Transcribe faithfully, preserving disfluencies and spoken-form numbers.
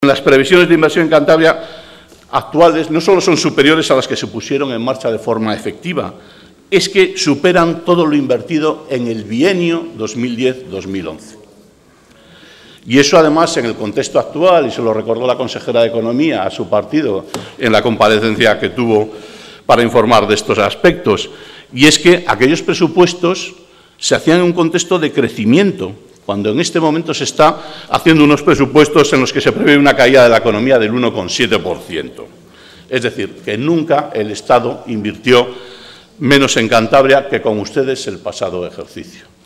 Las previsiones de inversión en Cantabria actuales no solo son superiores a las que se pusieron en marcha de forma efectiva, es que superan todo lo invertido en el bienio dos mil diez dos mil once. Y eso, además, en el contexto actual, y se lo recordó la consejera de Economía a su partido en la comparecencia que tuvo para informar de estos aspectos, y es que aquellos presupuestos se hacían en un contexto de crecimiento, cuando en este momento se está haciendo unos presupuestos en los que se prevé una caída de la economía del uno coma siete por ciento. Es decir, que nunca el Estado invirtió menos en Cantabria que con ustedes el pasado ejercicio.